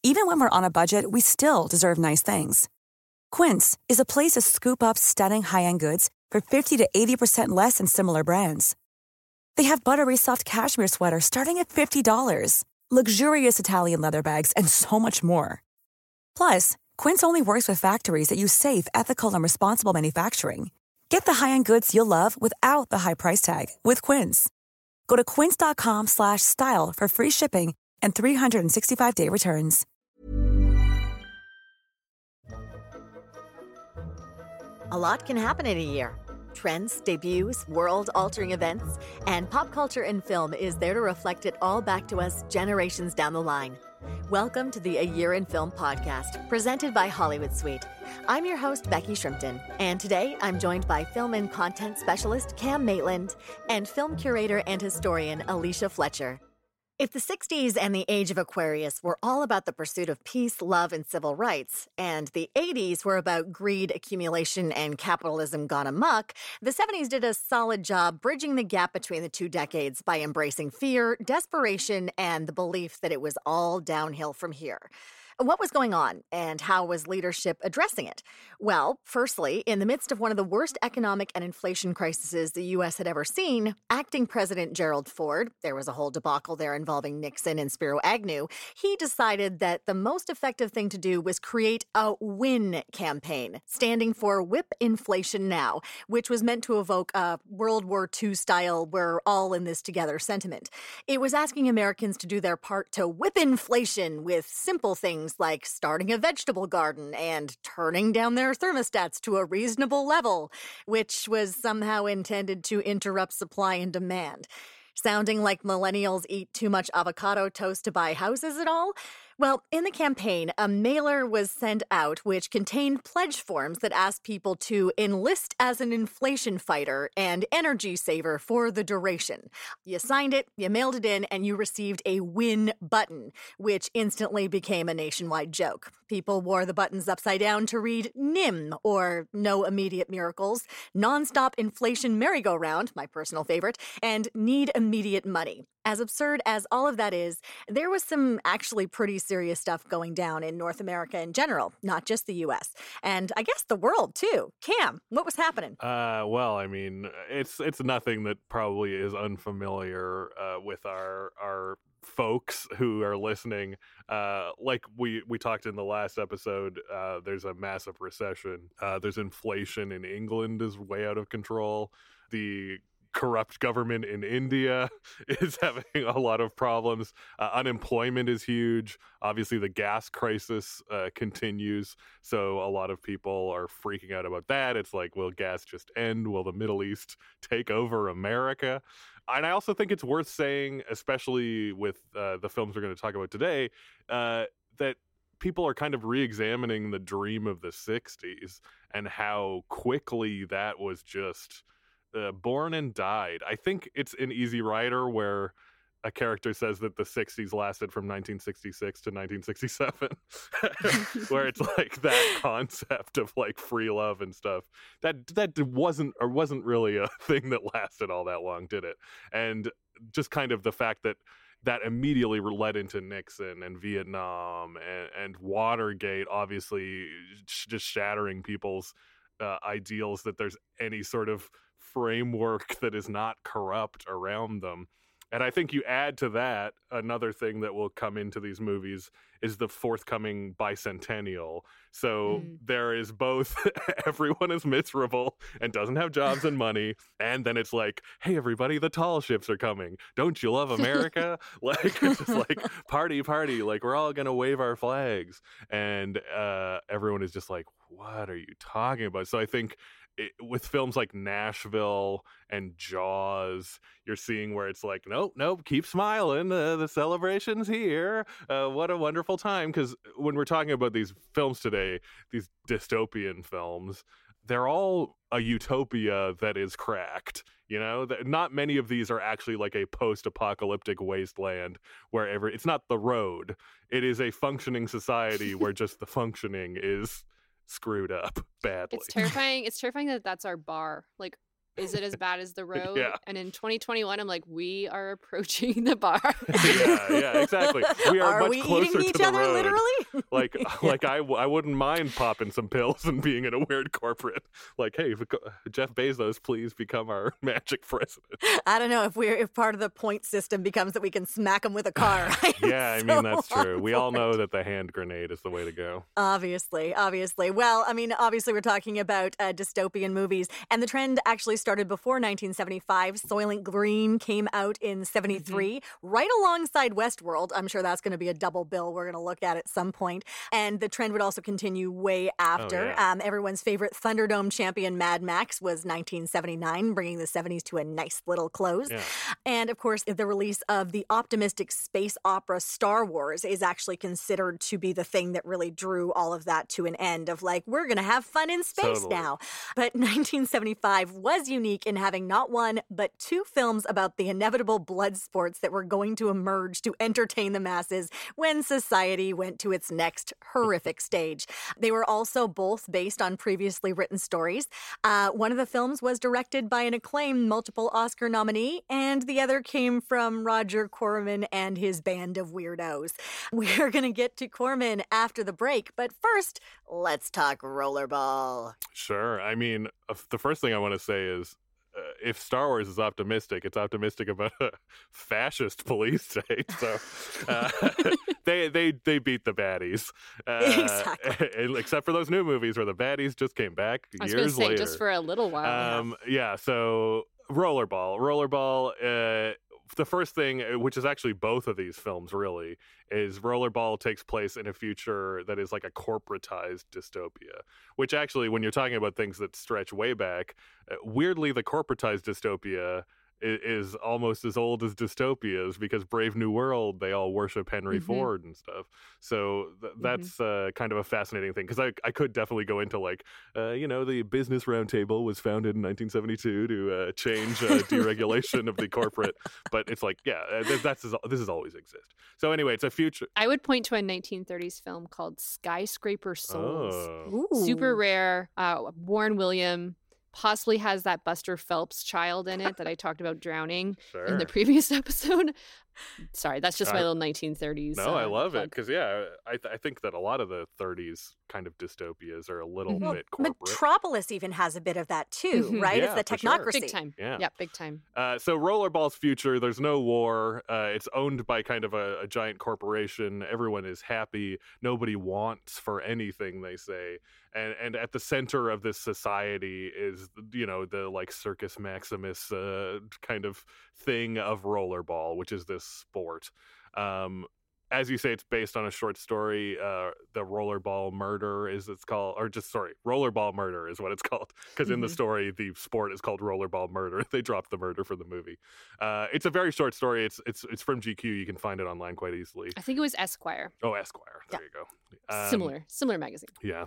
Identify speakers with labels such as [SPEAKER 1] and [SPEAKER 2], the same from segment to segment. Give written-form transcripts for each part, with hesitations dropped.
[SPEAKER 1] Even when we're on a budget, we still deserve nice things. Quince is a place to scoop up stunning high-end goods for 50 to 80% less than similar brands. They have buttery soft cashmere sweaters starting at $50, luxurious Italian leather bags, and so much more. Plus, Quince only works with factories that use safe, ethical, and responsible manufacturing. Get the high-end goods you'll love without the high price tag with Quince. Go to quince.com/style for free shipping and 365-day returns.
[SPEAKER 2] A lot can happen in a year. Trends, debuts, world-altering events, and pop culture in film is there to reflect it all back to us generations down the line. Welcome to the A Year in Film podcast, presented by Hollywood Suite. I'm your host, Becky Shrimpton, and today I'm joined by film and content specialist Cam Maitland and film curator and historian Alicia Fletcher. If the 60s and the age of Aquarius were all about the pursuit of peace, love, and civil rights, and the 80s were about greed, accumulation, and capitalism gone amok, the 70s did a solid job bridging the gap between the two decades by embracing fear, desperation, and the belief that it was all downhill from here. What was going on, and how was leadership addressing it? Well, firstly, in the midst of one of the worst economic and inflation crises the U.S. had ever seen, acting President Gerald Ford, there was a whole debacle there involving Nixon and Spiro Agnew, he decided that the most effective thing to do was create a WIN campaign, standing for Whip Inflation Now, which was meant to evoke a World War II-style we're all in this together sentiment. It was asking Americans to do their part to whip inflation with simple things like starting a vegetable garden and turning down their thermostats to a reasonable level, which was somehow intended to interrupt supply and demand. Sounding like millennials eat too much avocado toast to buy houses at all? Well, in the campaign, a mailer was sent out which contained pledge forms that asked people to enlist as an inflation fighter and energy saver for the duration. You signed it, you mailed it in, and you received a WIN button, which instantly became a nationwide joke. People wore the buttons upside down to read NIM, or No Immediate Miracles, Nonstop Inflation Merry-Go-Round, my personal favorite, and Need Immediate Money. As absurd as all of that is, there was some actually pretty serious stuff going down in North America in general, not just the U.S. And I guess the world, too. Cam, what was happening?
[SPEAKER 3] Well, I mean, it's nothing that probably is unfamiliar with our folks who are listening. Like we talked in the last episode, there's a massive recession. There's inflation in England is way out of control. The corrupt government in India is having a lot of problems. Unemployment is huge. Obviously, the gas crisis continues. So a lot of people are freaking out about that. It's like, will gas just end? Will the Middle East take over America? And I also think it's worth saying, especially with the films we're going to talk about today, that people are kind of re-examining the dream of the 60s and how quickly that was just born and died. I think it's in Easy Rider where a character says that the 60s lasted from 1966 to 1967, where it's like that concept of like free love and stuff that wasn't really a thing that lasted all that long, did it? And just kind of the fact that immediately led into Nixon and Vietnam and Watergate, obviously just shattering people's ideals that there's any sort of framework that is not corrupt around them. And I think you add to that another thing that will come into these movies is the forthcoming bicentennial. So there is both everyone is miserable and doesn't have jobs and money, and then it's like, hey everybody, the tall ships are coming. Don't you love America? Like it's just like party, like we're all gonna wave our flags, and everyone is just like, what are you talking about? So I think with films like Nashville and Jaws, you're seeing where it's like, nope, keep smiling. The celebration's here. What a wonderful time. Because when we're talking about these films today, these dystopian films, they're all a utopia that is cracked. You know, not many of these are actually like a post-apocalyptic wasteland where it's not The Road. It is a functioning society where just the functioning is screwed up badly.
[SPEAKER 4] It's terrifying. It's terrifying that that's our bar. Like, is it as bad as The Road?
[SPEAKER 3] Yeah.
[SPEAKER 4] And in 2021, I'm like, we are approaching the bar.
[SPEAKER 3] yeah, exactly. We are much
[SPEAKER 2] we
[SPEAKER 3] closer
[SPEAKER 2] eating
[SPEAKER 3] to
[SPEAKER 2] each
[SPEAKER 3] the
[SPEAKER 2] other
[SPEAKER 3] road.
[SPEAKER 2] literally?
[SPEAKER 3] Like I wouldn't mind popping some pills and being in a weird corporate. Like, hey, Jeff Bezos, please become our magic president.
[SPEAKER 2] I don't know if part of the point system becomes that we can smack them with a car.
[SPEAKER 3] Yeah, I mean, that's true. We all know that the hand grenade is the way to go.
[SPEAKER 2] Obviously. Well, I mean, obviously we're talking about dystopian movies, and the trend actually started before 1975. Soylent Green came out in 73, right alongside Westworld. I'm sure that's going to be a double bill we're going to look at some point. And the trend would also continue way after. Everyone's favorite Thunderdome champion Mad Max was 1979, bringing the 70s to a nice little close.
[SPEAKER 3] Yeah.
[SPEAKER 2] And of course, the release of the optimistic space opera Star Wars is actually considered to be the thing that really drew all of that to an end of like, we're going to have fun in space now. But 1975 was unique in having not one, but two films about the inevitable blood sports that were going to emerge to entertain the masses when society went to its next horrific stage. They were also both based on previously written stories. One of the films was directed by an acclaimed multiple Oscar nominee, and the other came from Roger Corman and his band of weirdos. We're going to get to Corman after the break, but first, let's talk rollerball.
[SPEAKER 3] Sure. I mean, the first thing I want to say is, if Star Wars is optimistic, it's optimistic about a fascist police state. So they beat the baddies.
[SPEAKER 2] Exactly.
[SPEAKER 3] Except for those new movies where the baddies just came back
[SPEAKER 4] I was
[SPEAKER 3] years
[SPEAKER 4] going to say,
[SPEAKER 3] later.
[SPEAKER 4] just for a little while.
[SPEAKER 3] So Rollerball. The first thing, which is actually both of these films really, is Rollerball takes place in a future that is like a corporatized dystopia, which actually, when you're talking about things that stretch way back, weirdly, the corporatized dystopia is almost as old as dystopias, because Brave New World, they all worship Henry Ford and stuff. So that's kind of a fascinating thing, because I could definitely go into like, the Business Roundtable was founded in 1972 to change deregulation of the corporate. But it's like, this has always existed. So anyway, it's a future.
[SPEAKER 4] I would point to a 1930s film called Skyscraper Souls.
[SPEAKER 3] Oh.
[SPEAKER 2] Ooh.
[SPEAKER 4] Super rare. Warren Williams possibly has that Buster Phelps child in it that I talked about drowning in the previous episode. Sorry, that's just my little 1930s.
[SPEAKER 3] No, I love
[SPEAKER 4] plug.
[SPEAKER 3] it because, I think that a lot of the 30s kind of dystopias are a little bit corporate.
[SPEAKER 2] Metropolis even has a bit of that too, right?
[SPEAKER 3] Yeah,
[SPEAKER 2] it's the
[SPEAKER 3] for sure.
[SPEAKER 2] technocracy.
[SPEAKER 4] Big time.
[SPEAKER 3] Yeah,
[SPEAKER 4] big time.
[SPEAKER 3] So Rollerball's future, there's no war. It's owned by kind of a giant corporation. Everyone is happy. Nobody wants for anything, they say. And at the center of this society is, the like Circus Maximus kind of thing of rollerball, which is this sport. As you say, it's based on a short story. The Rollerball Murder Rollerball Murder is what it's called. Because in the story, the sport is called Rollerball Murder. They dropped the murder for the movie. It's a very short story. It's from GQ. You can find it online quite easily.
[SPEAKER 4] I think it was Esquire.
[SPEAKER 3] Oh, Esquire. There you go.
[SPEAKER 4] Similar magazine.
[SPEAKER 3] Yeah.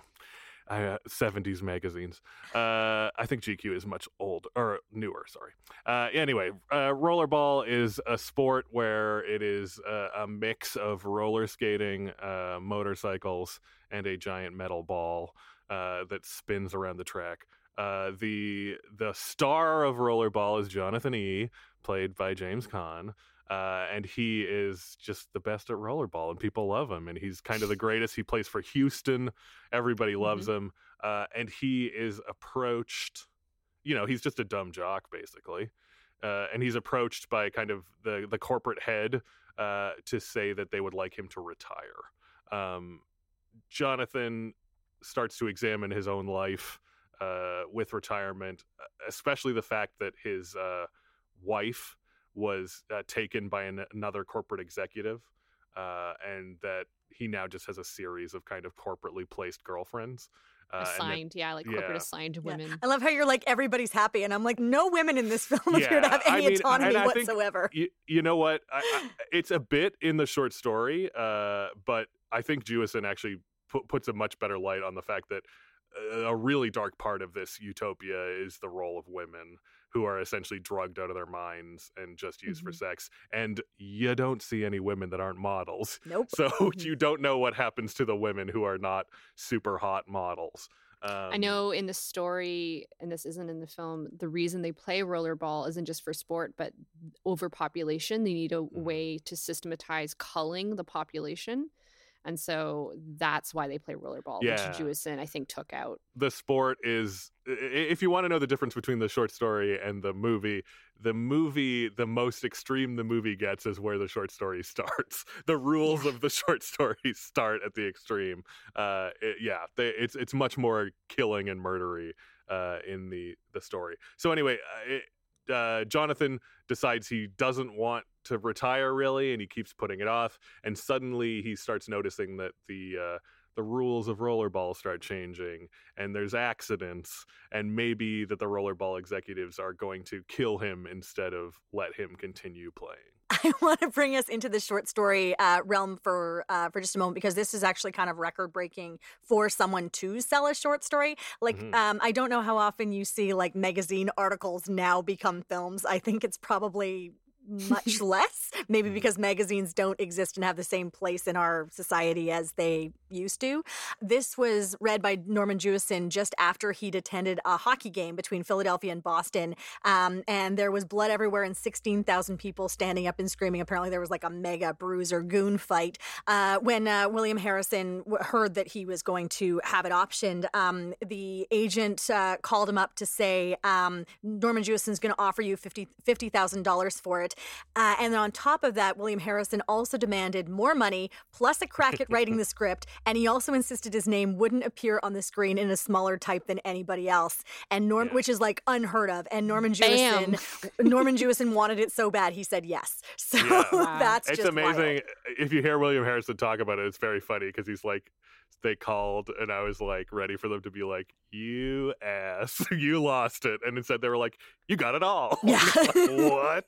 [SPEAKER 3] 70s magazines. I think GQ is much newer, sorry. Anyway, rollerball is a sport where it is a mix of roller skating, motorcycles, and a giant metal ball that spins around the track. The star of rollerball is Jonathan E., played by James Caan. And he is just the best at rollerball, and people love him. And he's kind of the greatest. He plays for Houston. Everybody loves him. And he is approached, he's just a dumb jock, basically. And he's approached by kind of the corporate head to say that they would like him to retire. Jonathan starts to examine his own life with retirement, especially the fact that his wife was taken by another corporate executive, and that he now just has a series of kind of corporately placed girlfriends.
[SPEAKER 4] Assigned, corporate assigned women.
[SPEAKER 2] I love how you're like, everybody's happy, and I'm like, no women in this film appear to have any autonomy whatsoever.
[SPEAKER 3] You know what? It's a bit in the short story, but I think Jewison actually puts a much better light on the fact that a really dark part of this utopia is the role of women, who are essentially drugged out of their minds and just used for sex. And you don't see any women that aren't models.
[SPEAKER 2] Nope.
[SPEAKER 3] So you don't know what happens to the women who are not super hot models.
[SPEAKER 4] I know in the story, and this isn't in the film, the reason they play rollerball isn't just for sport, but overpopulation. They need a way to systematize culling the population. And so that's why they play rollerball, which Jewison, I think, took out.
[SPEAKER 3] The sport is, if you want to know the difference between the short story and the movie, the most extreme the movie gets is where the short story starts. The rules of the short story start at the extreme. It's much more killing and murdery in the story. So anyway, Jonathan decides he doesn't want to retire really, and he keeps putting it off, and suddenly he starts noticing that the rules of rollerball start changing, and there's accidents, and maybe that the rollerball executives are going to kill him instead of let him continue playing.
[SPEAKER 5] I want to bring us into the short story realm for just a moment, because this is actually kind of record breaking for someone to sell a short story. Like, I don't know how often you see like magazine articles now become films. I think it's probably much less, maybe because magazines don't exist and have the same place in our society as they used to. This was read by Norman Jewison just after he'd attended a hockey game between Philadelphia and Boston, and there was blood everywhere and 16,000 people standing up and screaming. Apparently there was like a mega bruiser goon fight. When William Harrison heard that he was going to have it optioned, the agent called him up to say, Norman Jewison's going to offer you $50,000 for it. And on top of that, William Harrison also demanded more money, plus a crack at writing the script, and he also insisted his name wouldn't appear on the screen in a smaller type than anybody else, and which is like unheard of. And Norman Jewison wanted it so bad he said yes. So that's
[SPEAKER 3] it's
[SPEAKER 5] just
[SPEAKER 3] amazing.
[SPEAKER 5] Wild.
[SPEAKER 3] If you hear William Harrison talk about it, it's very funny because he's like, they called and I was like ready for them to be like, you ass, you lost it. And instead they were like, you got it all.
[SPEAKER 5] Yeah.
[SPEAKER 3] Like, what?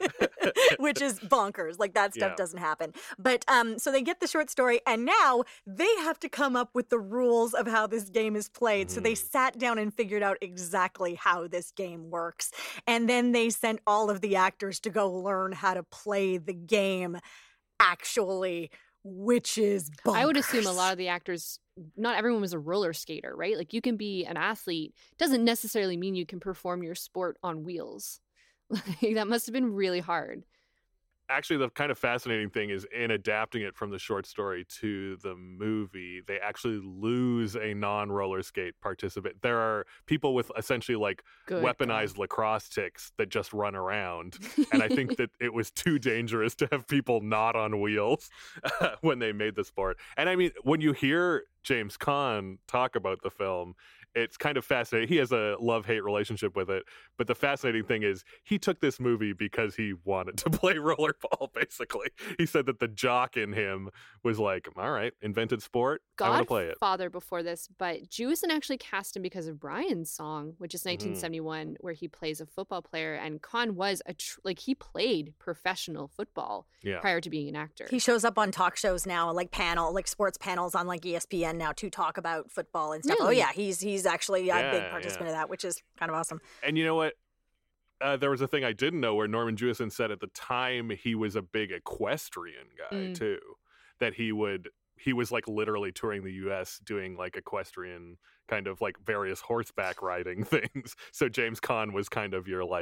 [SPEAKER 5] Which is bonkers. Like that stuff doesn't happen. But so they get the short story and now they have to come up with the rules of how this game is played. So they sat down and figured out exactly how this game works. And then they sent all of the actors to go learn how to play the game actually, which is bonkers.
[SPEAKER 4] I would assume a lot of the actors, not everyone was a roller skater, right? Like you can be an athlete. Doesn't necessarily mean you can perform your sport on wheels. Like, that must have been really hard.
[SPEAKER 3] Actually, the kind of fascinating thing is in adapting it from the short story to the movie, they actually lose a non-roller skate participant. There are people with essentially like weaponized lacrosse sticks that just run around. And I think that it was too dangerous to have people not on wheels when they made the sport. And I mean, when you hear James Caan talk about the film, it's kind of fascinating. He has a love-hate relationship with it. But the fascinating thing is he took this movie because he wanted to play rollerball, basically. He said that the jock in him was like, all right, invented sport, I want to play it.
[SPEAKER 4] Godfather before this, but Jewison actually cast him because of Brian's Song, which is 1971, where he plays a football player. And Caan was he played professional football prior to being an actor.
[SPEAKER 5] He shows up on talk shows now, like sports panels on like ESPN now to talk about football and stuff.
[SPEAKER 4] Really?
[SPEAKER 5] Oh yeah, he's actually a big participant of that, which is kind of awesome.
[SPEAKER 3] And you know what? There was a thing I didn't know where Norman Jewison said at the time he was a big equestrian guy too. That he was like literally touring the U.S. doing like equestrian kind of like various horseback riding things. So James Caan was kind of your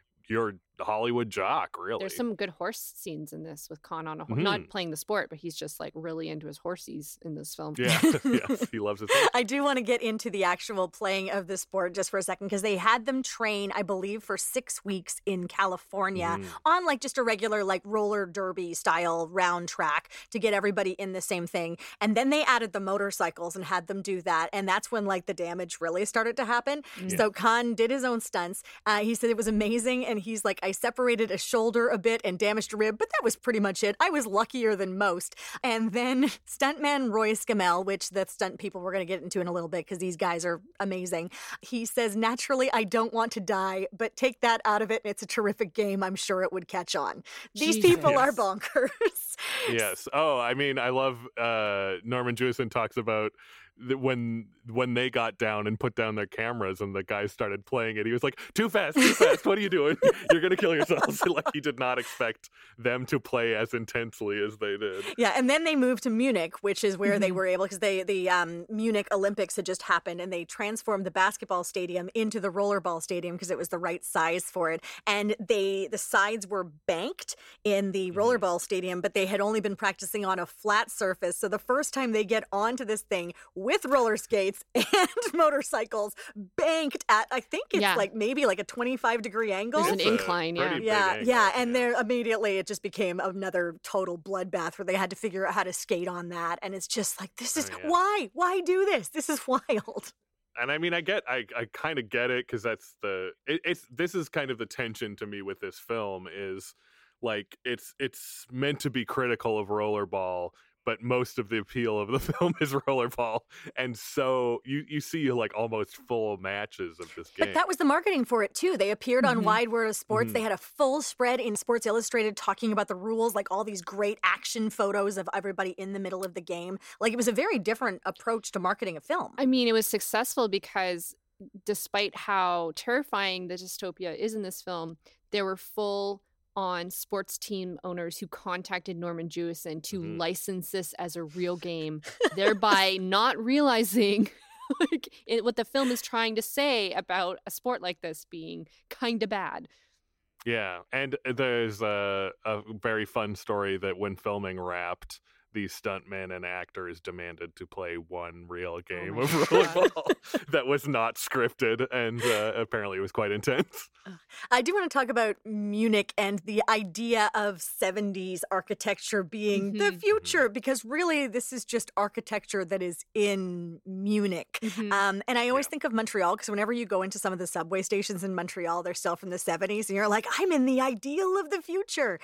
[SPEAKER 3] Hollywood jock, really.
[SPEAKER 4] There's some good horse scenes in this with Caan on a horse. Not playing the sport, but he's just like really into his horsies in this film.
[SPEAKER 3] Yeah, yes, he loves his horse.
[SPEAKER 5] I do want to get into the actual playing of the sport just for a second, because they had them train, I believe, for 6 weeks in California on like just a regular like roller derby style round track to get everybody in the same thing. And then they added the motorcycles and had them do that. And that's when like the damage really started to happen. So Caan did his own stunts. He said it was amazing. And he's like, I separated a shoulder a bit and damaged a rib, but that was pretty much it. I was luckier than most. And then stuntman Roy Scamell, which the stunt people we're going to get into in a little bit because these guys are amazing. He says, naturally, I don't want to die, but take that out of it and it's a terrific game. I'm sure it would catch on. These people are bonkers.
[SPEAKER 3] Yes. Oh, I mean, I love Norman Jewison talks about when they got down and put down their cameras and the guys started playing it, he was like, too fast, what are you doing? You're gonna kill yourselves. Like, he did not expect them to play as intensely as they did.
[SPEAKER 5] Yeah, and then they moved to Munich, which is where they were able, because the Munich Olympics had just happened, and they transformed the basketball stadium into the rollerball stadium because it was the right size for it. And the sides were banked in the rollerball stadium, but they had only been practicing on a flat surface. So the first time they get onto this thing with roller skates and motorcycles banked at, I think it's like maybe like a 25-degree angle.
[SPEAKER 4] There's an incline,
[SPEAKER 5] yeah. And there immediately it just became another total bloodbath where they had to figure out how to skate on that. And it's just like, this is why do this? This is wild.
[SPEAKER 3] And I mean, I kind of get it, because that's this is kind of the tension to me with this film, is like it's meant to be critical of rollerball, but most of the appeal of the film is rollerball, and so you see like almost full matches of this game.
[SPEAKER 5] But that was the marketing for it too. They appeared on Wide World of Sports. They had a full spread in Sports Illustrated talking about the rules, like all these great action photos of everybody in the middle of the game. Like, it was a very different approach to marketing a film.
[SPEAKER 4] I mean, it was successful because despite how terrifying the dystopia is in this film, there were full on sports team owners who contacted Norman Jewison to license this as a real game, thereby not realizing what the film is trying to say about a sport like this being kind of bad.
[SPEAKER 3] Yeah, and there's a very fun story that when filming wrapped, the stuntmen and actors demanded to play one real game of rollerball that was not scripted, and apparently it was quite intense.
[SPEAKER 5] I do want to talk about Munich and the idea of 70s architecture being the future, because really this is just architecture that is in Munich. And I always think of Montreal, because whenever you go into some of the subway stations in Montreal, they're still from the 70s, and you're like, I'm in the ideal of the future.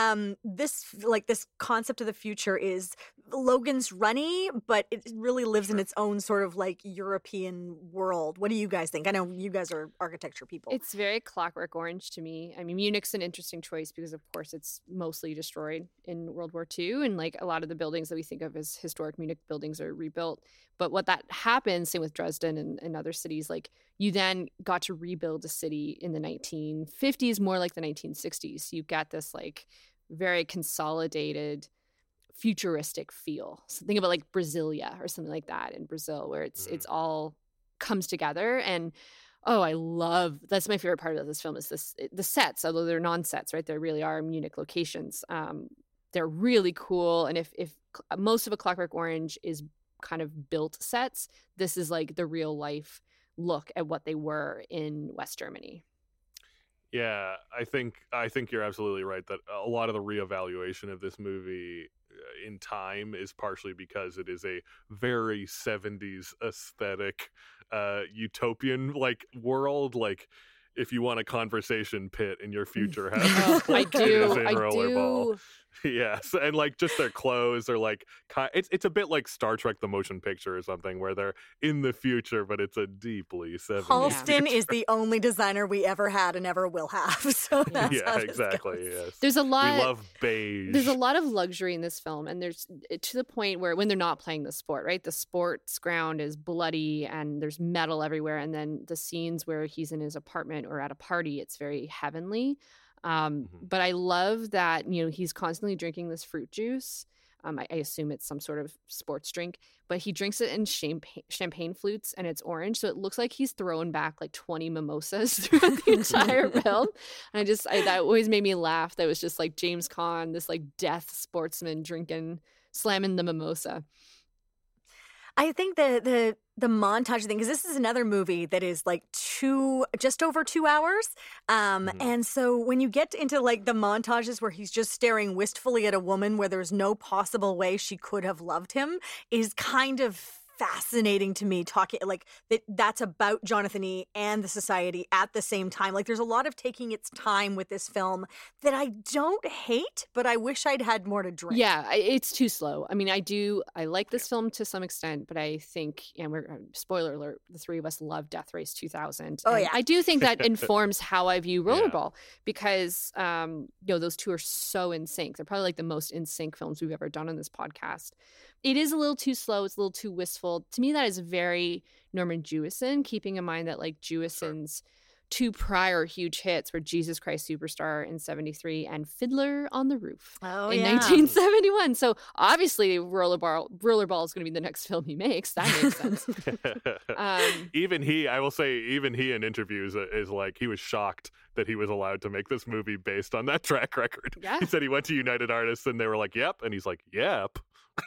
[SPEAKER 5] This concept of the future is Logan's runny, but it really lives in its own sort of like European world. What do you guys think? I know you guys are architecture people.
[SPEAKER 4] It's very Clockwork Orange to me. I mean, Munich's an interesting choice because, of course, it's mostly destroyed in World War II. And like a lot of the buildings that we think of as historic Munich buildings are rebuilt. But what that happens, same with Dresden and other cities, like you then got to rebuild a city in the 1950s, more like the 1960s. You get this like very consolidated futuristic feel. So think about like Brasilia or something like that in Brazil, where it's all comes together. And that's my favorite part of this film is the sets, although they're non-sets, right? They really are Munich locations. They're really cool. And if most of A Clockwork Orange is kind of built sets, this is like the real life look at what they were in West Germany.
[SPEAKER 3] Yeah, I think you're absolutely right that a lot of the reevaluation of this movie in time is partially because it is a very 70s aesthetic utopian like world. Like, if you want a conversation pit in your future house,
[SPEAKER 4] I do.
[SPEAKER 3] Yes, and like just their clothes are like it's a bit like Star Trek: The Motion Picture or something, where they're in the future, but it's a deeply 70s.
[SPEAKER 5] Halston is the only designer we ever had and ever will have. So that's how
[SPEAKER 3] exactly.
[SPEAKER 5] Goes.
[SPEAKER 3] Yes,
[SPEAKER 4] there's a lot.
[SPEAKER 3] We love beige.
[SPEAKER 4] There's a lot of luxury in this film, and there's to the point where when they're not playing the sport, right? The sports ground is bloody and there's metal everywhere, and then the scenes where he's in his apartment or at a party, it's very heavenly. But I love that, he's constantly drinking this fruit juice. I assume it's some sort of sports drink, but he drinks it in champagne flutes and it's orange. So it looks like he's throwing back like 20 mimosas throughout the entire film. And that always made me laugh. That was just like James Caan, this like death sportsman slamming the mimosa.
[SPEAKER 5] I think the montage thing, because this is another movie that is like just over 2 hours. And so when you get into like the montages where he's just staring wistfully at a woman where there's no possible way she could have loved him is kind of fascinating to me, talking like that's about Jonathan E. and the society at the same time. Like, there's a lot of taking its time with this film that I don't hate, but I wish I'd had more to drink.
[SPEAKER 4] Yeah, it's too slow. I mean, I like this film to some extent, but I think, and spoiler alert, the three of us love Death Race 2000.
[SPEAKER 5] Oh, yeah.
[SPEAKER 4] I do think that informs how I view Rollerball because, those two are so in sync. They're probably like the most in sync films we've ever done on this podcast. it is a little too slow. It's a little too wistful. To me, that is very Norman Jewison, keeping in mind that like Jewison's two prior huge hits were Jesus Christ Superstar in 73 and Fiddler on the Roof in 1971. So obviously Rollerball is going to be the next film he makes. That makes sense.
[SPEAKER 3] I will say, even he in interviews is like, he was shocked that he was allowed to make this movie based on that track record.
[SPEAKER 4] Yeah.
[SPEAKER 3] He said he went to United Artists and they were like, yep. And he's like, yep.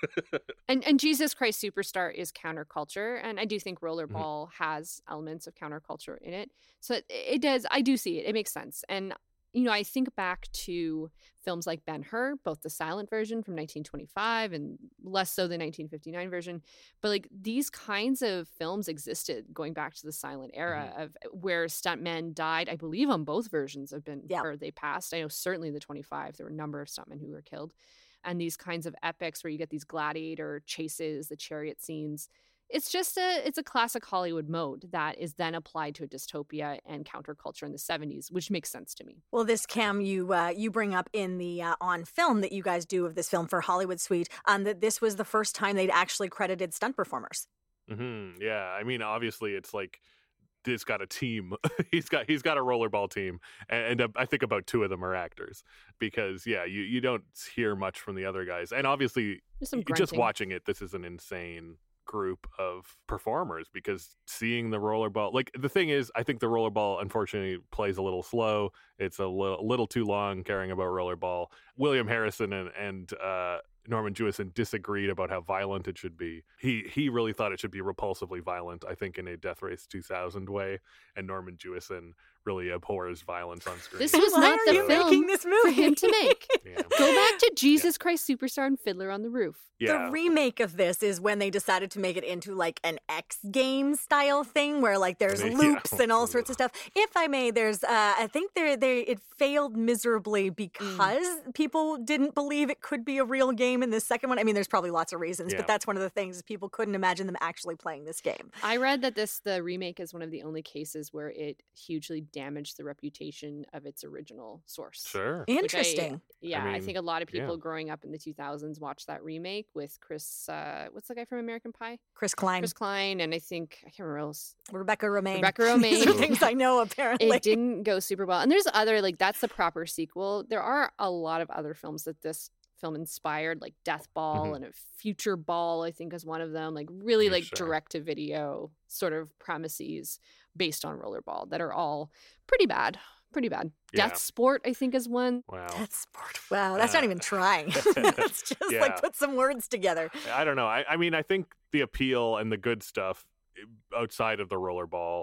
[SPEAKER 4] and Jesus Christ Superstar is counterculture, and I do think Rollerball has elements of counterculture in it. So it does. I do see it. It makes sense. And I think back to films like Ben-Hur, both the silent version from 1925 and less so the 1959 version. But like these kinds of films existed going back to the silent era of where stuntmen died. I believe on both versions have been or they passed. I know certainly the 25 there were a number of stuntmen who were killed. And these kinds of epics where you get these gladiator chases, the chariot scenes. It's a classic Hollywood mode that is then applied to a dystopia and counterculture in the 70s, which makes sense to me.
[SPEAKER 5] Well, this, Cam, you bring up in the on film that you guys do of this film for Hollywood Suite, that this was the first time they'd actually credited stunt performers.
[SPEAKER 3] Mm-hmm. Yeah, I mean, obviously, it's like he's got a team. he's got a rollerball team, and I think about two of them are actors because you don't hear much from the other guys, and obviously just watching it, this is an insane group of performers because seeing the rollerball, like the thing is, I think the rollerball unfortunately plays a little slow. It's a little too long caring about rollerball. William Harrison and Norman Jewison disagreed about how violent it should be. He really thought it should be repulsively violent, I think, in a Death Race 2000 way, and Norman Jewison really abhors violence on screen.
[SPEAKER 4] This was not the film for him to make. Go back to Jesus Christ Superstar and Fiddler on the Roof.
[SPEAKER 3] Yeah.
[SPEAKER 5] The remake of this is when they decided to make it into like an X Games style thing where like there's loops and all sorts of stuff. If I may, there's I think it failed miserably because people didn't believe it could be a real game in the second one. I mean, there's probably lots of reasons, but that's one of the things is people couldn't imagine them actually playing this game.
[SPEAKER 4] I read that the remake is one of the only cases where it hugely damaged the reputation of its original source.
[SPEAKER 3] Sure.
[SPEAKER 5] Interesting.
[SPEAKER 4] I think a lot of people growing up in the 2000s watched that remake with Chris, what's the guy from American Pie?
[SPEAKER 5] Chris Klein.
[SPEAKER 4] And I can't remember else.
[SPEAKER 5] Rebecca Romaine.
[SPEAKER 4] These
[SPEAKER 5] are things I know, apparently.
[SPEAKER 4] It didn't go super well. And there's other, like, that's the proper sequel. There are a lot of other films that this film inspired, like Death Ball and a Future Ball, I think is one of them. Like really direct-to-video sort of premises based on Rollerball that are all pretty bad. Yeah. Death Sport, I think, is one.
[SPEAKER 3] Wow.
[SPEAKER 5] Death Sport. Wow, that's not even trying. That's just like put some words together.
[SPEAKER 3] I don't know. I mean, I think the appeal and the good stuff outside of the Rollerball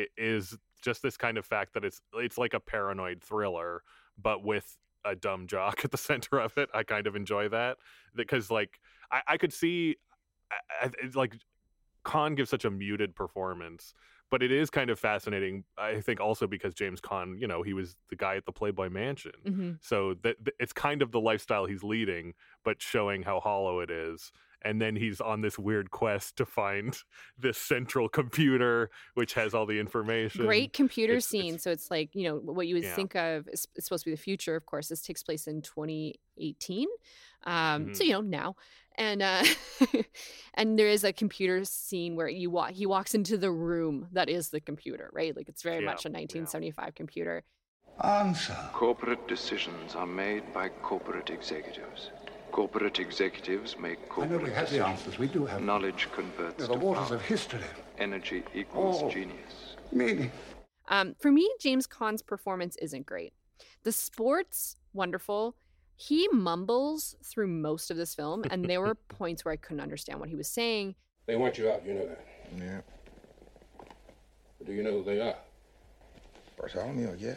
[SPEAKER 3] is just this kind of fact that it's like a paranoid thriller, but with a dumb jock at the center of it. I kind of enjoy that because, like, I could see, like, Caan gives such a muted performance. But it is kind of fascinating, I think, also because James Caan, he was the guy at the Playboy Mansion. So it's kind of the lifestyle he's leading, but showing how hollow it is. And then he's on this weird quest to find this central computer, which has all the information.
[SPEAKER 4] Great computer scene. So it's like, what you would think of is supposed to be the future. Of course, this takes place in 2018. So, now. And and there is a computer scene where he walks into the room that is the computer, right? Like it's very much a 1975 computer.
[SPEAKER 6] Answer. Corporate decisions are made by corporate executives. Corporate executives make corporate decisions. I know we have the answers. We do have knowledge converts to the waters of history. Energy equals genius. Meaning.
[SPEAKER 4] For me, James Caan's performance isn't great. The sport's wonderful. He mumbles through most of this film, and there were points where I couldn't understand what he was saying.
[SPEAKER 7] They want you out, you know that.
[SPEAKER 6] Yeah.
[SPEAKER 7] But do you know who they are?
[SPEAKER 6] Bartholomew, yes.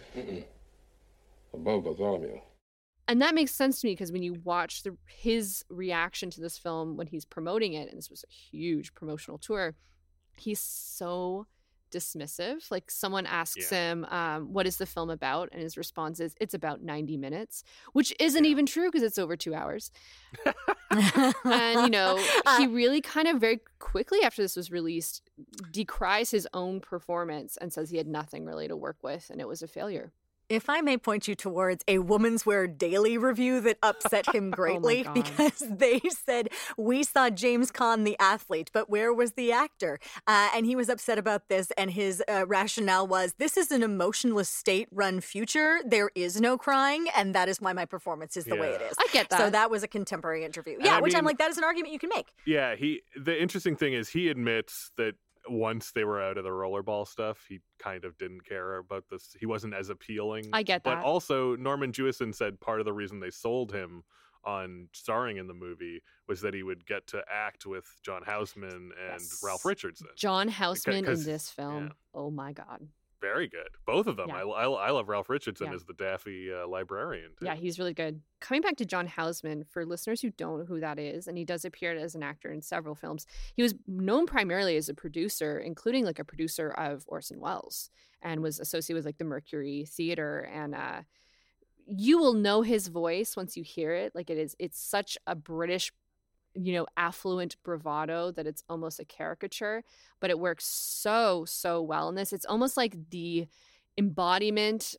[SPEAKER 7] Above Bartholomew.
[SPEAKER 4] And that makes sense to me because when you watch his reaction to this film when he's promoting it, and this was a huge promotional tour, he's so dismissive. Like someone asks him, what is the film about? And his response is, it's about 90 minutes, which isn't even true because it's over 2 hours. And, he really kind of very quickly after this was released, decries his own performance and says he had nothing really to work with and it was a failure.
[SPEAKER 5] If I may point you towards a Woman's Wear Daily review that upset him greatly because they said, we saw James Caan the athlete, but where was the actor? And he was upset about this, and his rationale was, this is an emotionless state-run future. There is no crying, and that is why my performance is the way it is.
[SPEAKER 4] I get that.
[SPEAKER 5] So that was a contemporary interview.
[SPEAKER 3] And
[SPEAKER 5] I'm like, that is an argument you can make.
[SPEAKER 3] Yeah, the interesting thing is he admits that once they were out of the rollerball stuff, he kind of didn't care about this. He wasn't as appealing.
[SPEAKER 4] I get that.
[SPEAKER 3] But also, Norman Jewison said part of the reason they sold him on starring in the movie was that he would get to act with John Houseman and Ralph Richardson.
[SPEAKER 4] John Houseman in this film. Oh my God.
[SPEAKER 3] Very good. Both of them.
[SPEAKER 4] Yeah.
[SPEAKER 3] I love Ralph Richardson as the daffy librarian, too.
[SPEAKER 4] Yeah, he's really good. Coming back to John Houseman, for listeners who don't know who that is, and he does appear as an actor in several films, he was known primarily as a producer, including like a producer of Orson Welles, and was associated with like the Mercury Theater. And you will know his voice once you hear it. Like it's such a British, affluent bravado that it's almost a caricature, but it works so well in this. It's almost like the embodiment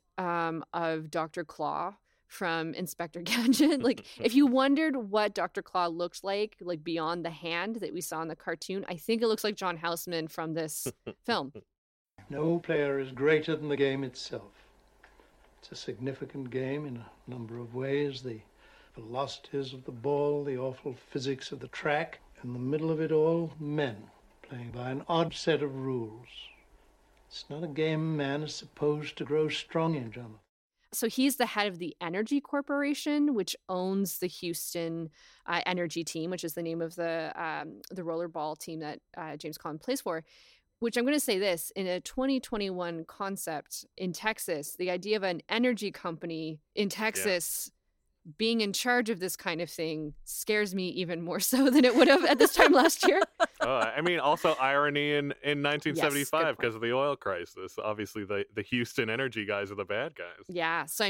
[SPEAKER 4] of Dr. Claw from Inspector Gadget. Like, if you wondered what Dr. Claw looked like beyond the hand that we saw in the cartoon, I think it looks like John Houseman from this film.
[SPEAKER 8] No player is greater than the game itself. It's a significant game in a number of ways. The velocities of the ball, the awful physics of the track. In the middle of it all, men playing by an odd set of rules. It's not a game man is supposed to grow strong in, Jonathan.
[SPEAKER 4] So he's the head of the Energy Corporation, which owns the Houston Energy team, which is the name of the rollerball team that James Caan plays for. Which I'm going to say this, in a 2021 concept in Texas, the idea of an energy company in Texas being in charge of this kind of thing scares me even more so than it would have at this time last year.
[SPEAKER 3] Also irony in 1975 because of the oil crisis. Obviously, the Houston Energy guys are the bad guys.
[SPEAKER 4] Yeah. So,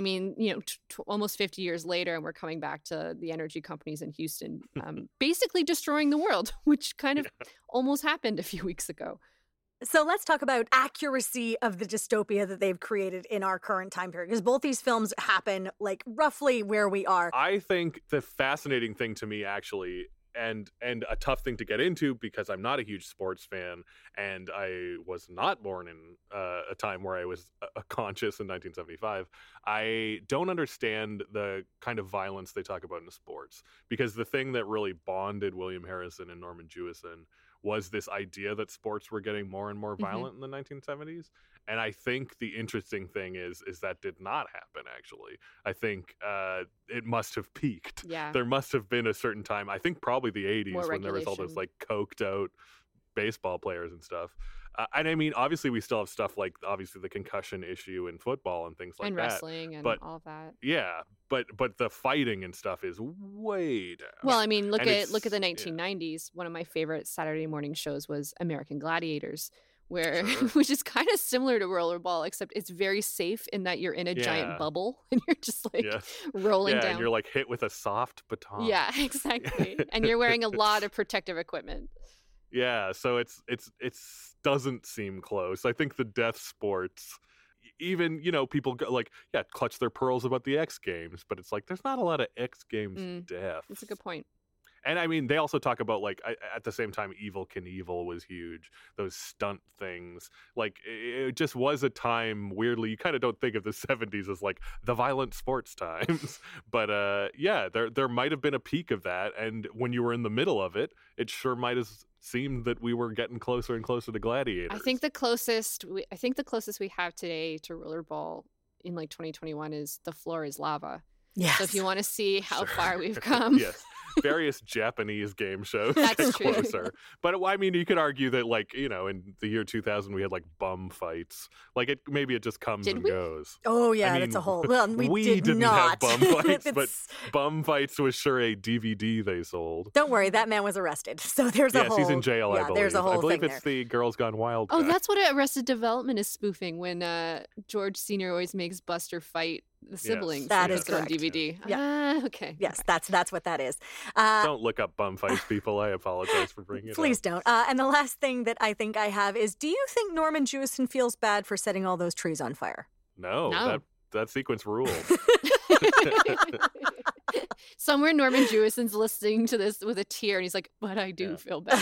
[SPEAKER 4] almost 50 years later, and we're coming back to the energy companies in Houston basically destroying the world, which kind of almost happened a few weeks ago.
[SPEAKER 5] So let's talk about accuracy of the dystopia that they've created in our current time period, because both these films happen like roughly where we are.
[SPEAKER 3] I think the fascinating thing to me, actually, and a tough thing to get into because I'm not a huge sports fan and I was not born in a time where I was conscious in 1975. I don't understand the kind of violence they talk about in sports, because the thing that really bonded William Harrison and Norman Jewison was this idea that sports were getting more and more violent in the 1970s. And I think the interesting thing is that did not happen, actually. I think it must have peaked.
[SPEAKER 4] Yeah.
[SPEAKER 3] There must have been a certain time, I think probably the 80s, when there was all those like coked out baseball players and stuff. And obviously we still have stuff like obviously the concussion issue in football and things like
[SPEAKER 4] and
[SPEAKER 3] that.
[SPEAKER 4] And wrestling and all of that.
[SPEAKER 3] Yeah, but the fighting and stuff is way down.
[SPEAKER 4] Well, look at the 1990s. Yeah. One of my favorite Saturday morning shows was American Gladiators, where which is kind of similar to rollerball, except it's very safe in that you're in a giant bubble and you're just rolling down.
[SPEAKER 3] And you're like hit with a soft baton.
[SPEAKER 4] Yeah, exactly. And you're wearing a lot of protective equipment.
[SPEAKER 3] Yeah, so it's doesn't seem close. I think the death sports, even people go clutch their pearls about the X Games, but it's like there's not a lot of X Games deaths.
[SPEAKER 4] That's a good point.
[SPEAKER 3] And they also talk about at the same time, Evel Knievel was huge. Those stunt things, it just was a time. Weirdly, you kind of don't think of the 70s as the violent sports times, but there might have been a peak of that. And when you were in the middle of it, it sure might have seemed that we were getting closer and closer to Gladiators.
[SPEAKER 4] I think the closest we have today to rollerball in 2021 is The Floor is Lava.
[SPEAKER 5] Yes.
[SPEAKER 4] So if you want to see how far we've come.
[SPEAKER 3] Yes. Various Japanese game shows
[SPEAKER 4] That's
[SPEAKER 3] get
[SPEAKER 4] true.
[SPEAKER 3] closer. But you could argue that in the year 2000 we had bum fights. Maybe it just comes and goes.
[SPEAKER 5] Oh yeah, that's a whole. Well, we
[SPEAKER 3] didn't
[SPEAKER 5] not
[SPEAKER 3] have bum fights, but bum fights was sure a DVD they sold.
[SPEAKER 5] Don't worry, that man was arrested. So there's a whole.
[SPEAKER 3] Yes, he's in jail. I believe.
[SPEAKER 5] There's a whole
[SPEAKER 3] I believe
[SPEAKER 5] thing
[SPEAKER 3] it's
[SPEAKER 5] there.
[SPEAKER 3] the Girls Gone Wild.
[SPEAKER 4] Oh,
[SPEAKER 3] guy.
[SPEAKER 4] that's what Arrested Development is spoofing when George Sr. always makes Buster fight the siblings.
[SPEAKER 5] That
[SPEAKER 4] is
[SPEAKER 5] is correct.
[SPEAKER 4] on DVD.
[SPEAKER 5] Yeah.
[SPEAKER 4] Okay.
[SPEAKER 5] Yes, that's what that is.
[SPEAKER 3] Don't look up bum fights, people. I apologize for bringing it up.
[SPEAKER 5] Please don't. And the last thing that I think I have is, do you think Norman Jewison feels bad for setting all those trees on fire?
[SPEAKER 3] No. that sequence rules.
[SPEAKER 4] Somewhere Norman Jewison's listening to this with a tear, and he's like, but I do feel bad.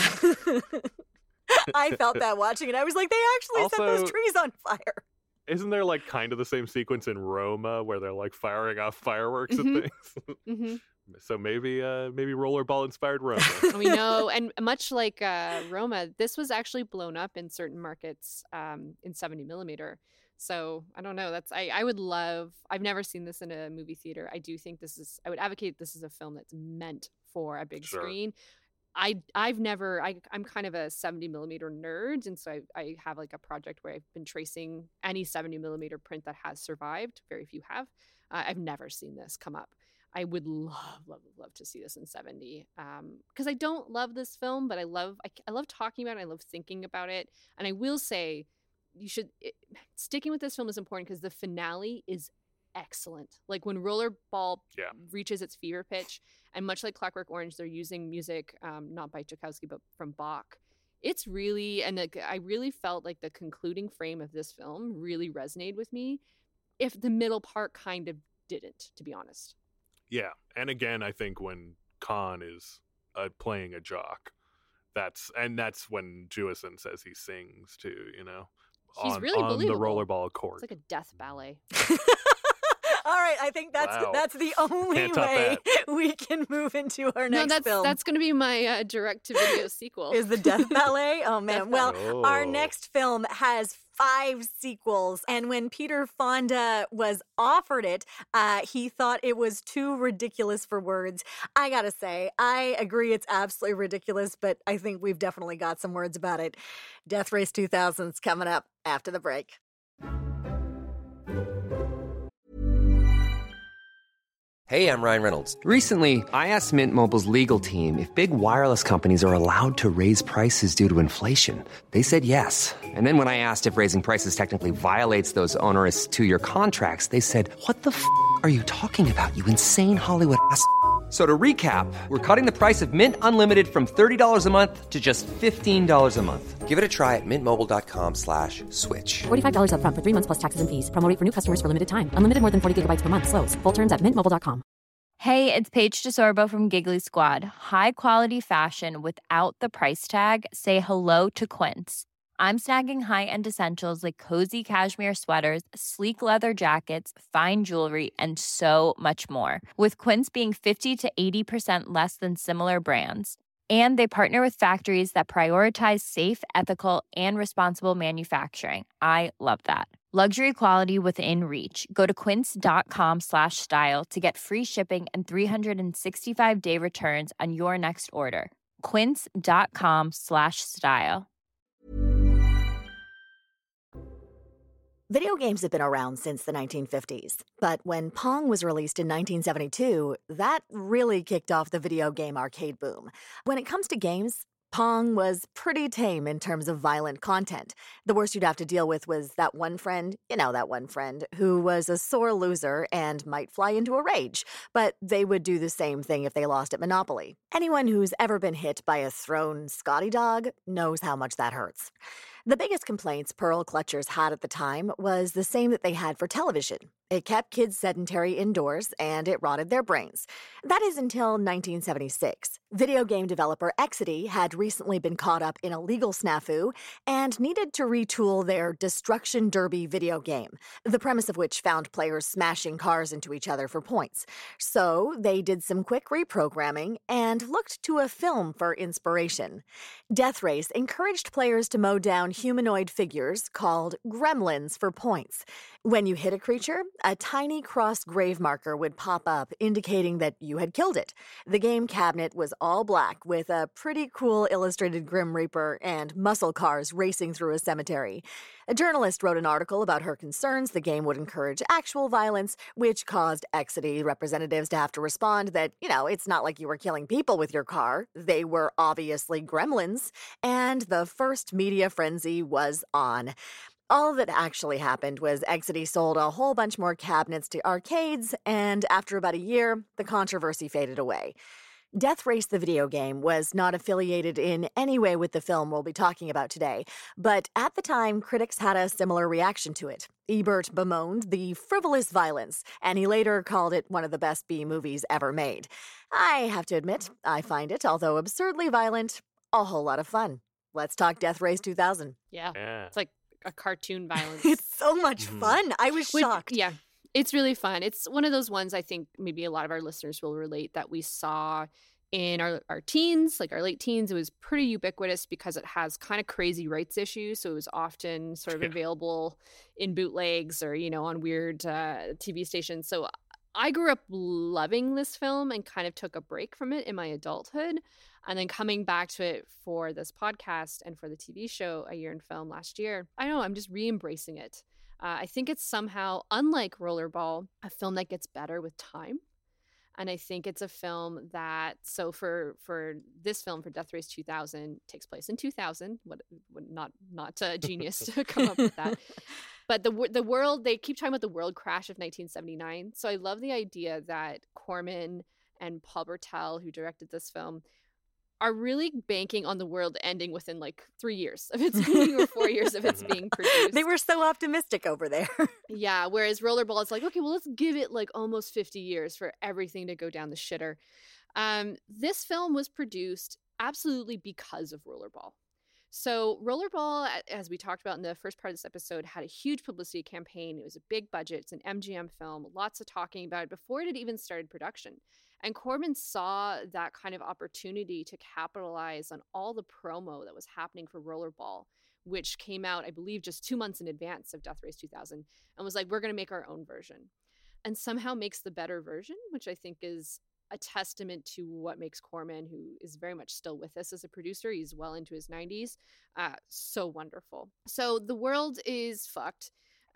[SPEAKER 5] I felt that watching it. I was like, they actually set those trees on fire.
[SPEAKER 3] Isn't there like kind of the same sequence in Roma where they're like firing off fireworks and things? So maybe Rollerball inspired Roma.
[SPEAKER 4] We know, and much like Roma, this was actually blown up in certain markets in 70 millimeter. So I don't know. I would love. I've never seen this in a movie theater. I do think I would advocate this is a film that's meant for a big screen. I'm kind of a 70 millimeter nerd, and so I have like a project where I've been tracing any 70 millimeter print that has survived. Very few have. I've never seen this come up. I would love to see this in 70 because I don't love this film, but I love talking about it. I love thinking about it, and I will say sticking with this film is important because the finale is excellent. Like when Rollerball reaches its fever pitch, and much like Clockwork Orange, they're using music not by Tchaikovsky but from Bach. It's really, and I really felt like the concluding frame of this film really resonated with me. If the middle part kind of didn't, to be honest.
[SPEAKER 3] Yeah, and again, I think when Khan is playing a jock, that's when Jewison says he sings too.
[SPEAKER 4] He's really
[SPEAKER 3] on
[SPEAKER 4] believable.
[SPEAKER 3] The Rollerball court.
[SPEAKER 4] It's like a death ballet.
[SPEAKER 5] All right, I think that's the only way we can move into our next film.
[SPEAKER 4] That's going to be my direct-to-video sequel.
[SPEAKER 5] Is the Death Ballet? Oh, man. Our next film has 5 sequels, and when Peter Fonda was offered it, he thought it was too ridiculous for words. I gotta say, I agree it's absolutely ridiculous, but I think we've definitely got some words about it. Death Race 2000's coming up after the break.
[SPEAKER 9] Hey, I'm Ryan Reynolds. Recently, I asked Mint Mobile's legal team if big wireless companies are allowed to raise prices due to inflation. They said yes. And then when I asked if raising prices technically violates those onerous 2-year contracts, they said, "What the f*** are you talking about, you insane Hollywood ass?" So to recap, we're cutting the price of Mint Unlimited from $30 a month to just $15 a month. Give it a try at mintmobile.com/switch.
[SPEAKER 10] $45 up front for 3 months plus taxes and fees. Promo rate for new customers for limited time. Unlimited more than 40 gigabytes per month. Slows full terms at mintmobile.com.
[SPEAKER 11] Hey, it's Paige DeSorbo from Giggly Squad. High quality fashion without the price tag. Say hello to Quince. I'm snagging high-end essentials like cozy cashmere sweaters, sleek leather jackets, fine jewelry, and so much more. With Quince being 50 to 80% less than similar brands. And they partner with factories that prioritize safe, ethical, and responsible manufacturing. I love that. Luxury quality within reach. Go to quince.com/style to get free shipping and 365-day returns on your next order. Quince.com/style.
[SPEAKER 2] Video games have been around since the 1950s, but when Pong was released in 1972, that really kicked off the video game arcade boom. When it comes to games, Pong was pretty tame in terms of violent content. The worst you'd have to deal with was that one friend, who was a sore loser and might fly into a rage, but they would do the same thing if they lost at Monopoly. Anyone who's ever been hit by a thrown Scotty dog knows how much that hurts. The biggest complaints Pearl Clutchers had at the time was the same that they had for television. It kept kids sedentary indoors, and it rotted their brains. That is until 1976. Video game developer Exidy had recently been caught up in a legal snafu and needed to retool their Destruction Derby video game, the premise of which found players smashing cars into each other for points. So they did some quick reprogramming and looked to a film for inspiration. Death Race encouraged players to mow down humanoid figures called gremlins for points. When you hit a creature, a tiny crossed grave marker would pop up indicating that you had killed it. The game cabinet was all black with a pretty cool illustrated Grim Reaper and muscle cars racing through a cemetery. A journalist wrote an article about her concerns the game would encourage actual violence, which caused Exidy representatives to have to respond that, it's not like you were killing people with your car. They were obviously gremlins. And the first media frenzy was on. All that actually happened was Exidy sold a whole bunch more cabinets to arcades, and after about a year, the controversy faded away. Death Race, the video game, was not affiliated in any way with the film we'll be talking about today, but at the time, critics had a similar reaction to it. Ebert bemoaned the frivolous violence, and he later called it one of the best B movies ever made. I have to admit, I find it, although absurdly violent, a whole lot of fun. Let's talk Death Race 2000.
[SPEAKER 4] Yeah. It's like a cartoon violence.
[SPEAKER 5] It's so much fun. I was shocked.
[SPEAKER 4] Yeah. It's really fun. It's one of those ones I think maybe a lot of our listeners will relate that we saw in our teens, like our late teens. It was pretty ubiquitous because it has kind of crazy rights issues. So it was often sort of available in bootlegs or, on weird TV stations. So I grew up loving this film and kind of took a break from it in my adulthood. And then coming back to it for this podcast and for the TV show A Year in Film last year, I don't know, I'm just re-embracing it. I think it's somehow, unlike Rollerball, a film that gets better with time. And I think it's a film that, so for this film, for Death Race 2000, takes place in 2000. Not a genius to come up with that. But the world, they keep talking about the world crash of 1979. So I love the idea that Corman and Paul Bertel, who directed this film, are really banking on the world ending within like 3 years of its being or 4 years of its being produced.
[SPEAKER 5] They were so optimistic over there.
[SPEAKER 4] Yeah, whereas Rollerball is like, okay, well, let's give it like almost 50 years for everything to go down the shitter. This film was produced absolutely because of Rollerball. So Rollerball, as we talked about in the first part of this episode, had a huge publicity campaign. It was a big budget. It's an MGM film. Lots of talking about it before it had even started production. And Corman saw that kind of opportunity to capitalize on all the promo that was happening for Rollerball, which came out, I believe, just 2 months in advance of Death Race 2000, and was like, we're going to make our own version. And somehow makes the better version, which I think is a testament to what makes Corman, who is very much still with us as a producer, he's well into his 90s, so wonderful. So the world is fucked.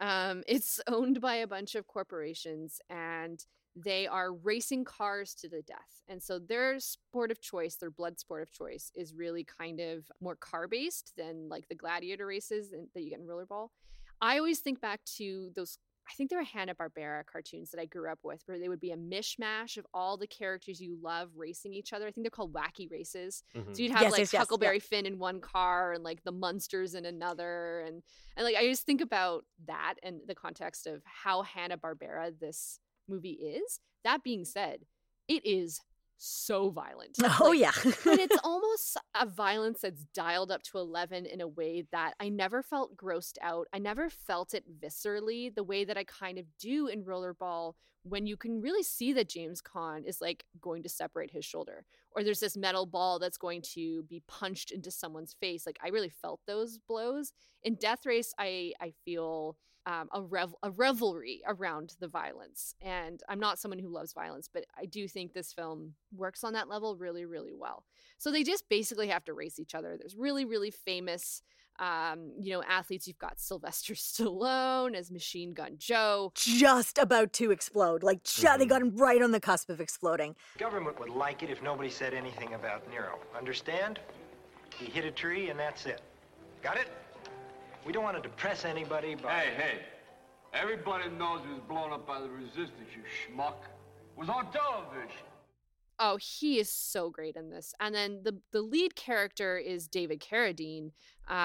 [SPEAKER 4] It's owned by a bunch of corporations, and they are racing cars to the death. And so their sport of choice, their blood sport of choice, is really kind of more car-based than like the gladiator races that you get in Rollerball. I always think back to those, I think they were Hanna-Barbera cartoons that I grew up with, where they would be a mishmash of all the characters you love racing each other. I think they're called wacky races. Mm-hmm. So you'd have Huckleberry Finn in one car and like the Munsters in another. And like, I just think about that and the context of how Hanna-Barbera this movie is. That being said, it is so violent.
[SPEAKER 5] Oh, yeah.
[SPEAKER 4] But it's almost a violence that's dialed up to 11 in a way that I never felt grossed out. I never felt it viscerally the way that I kind of do in Rollerball, when you can really see that James Caan is like going to separate his shoulder, or there's this metal ball that's going to be punched into someone's face. Like, I really felt those blows. In Death Race, I feel a revelry around the violence. And I'm not someone who loves violence, but I do think this film works on that level really, really well. So they just basically have to race each other. There's really, really famous, athletes. You've got Sylvester Stallone as Machine Gun Joe.
[SPEAKER 5] Just about to explode. Like, they got him right on the cusp of exploding.
[SPEAKER 12] Government would like it if nobody said anything about Nero. Understand? He hit a tree and that's it. Got it? We don't want to depress anybody, but...
[SPEAKER 13] Hey. Everybody knows he was blown up by the resistance, you schmuck. It was on television.
[SPEAKER 4] Oh, he is so great in this. And then the lead character is David Carradine,